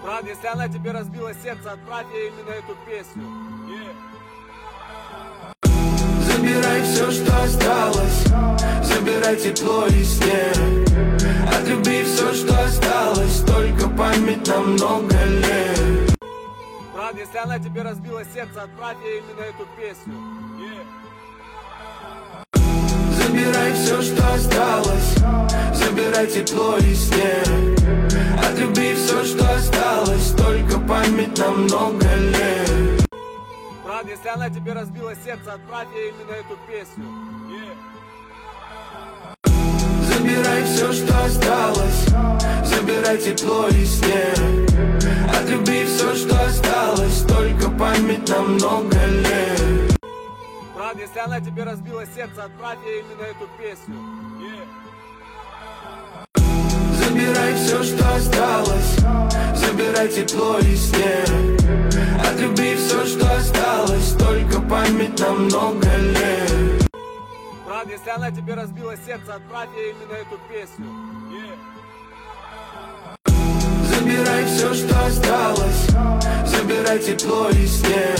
Брат, если она тебе разбила сердце, отправь ей именно эту песню. Забирай все, что осталось, забирай тепло и снег. От любви все, что осталось, только память на много лет. Брат, если она тебе разбила сердце, отправь ей именно эту песню. Забирай все, что осталось, забирай тепло и снег. От любви все, что осталось, только память на много лет. Брат, если она тебе разбила сердце, отправь ей именно эту песню. Забирай все, что осталось, забирай тепло и снег. От любви все, что осталось, только память на много лет. Брат, если она тебе разбила сердце, отправь ей именно эту песню. Забирай все, что осталось, забирай тепло и снег. От любви все, что осталось, только память на много лет. Брат, если она тебе разбила сердце, отправь ей именно эту песню. Забирай все, что осталось, забирай тепло и снег.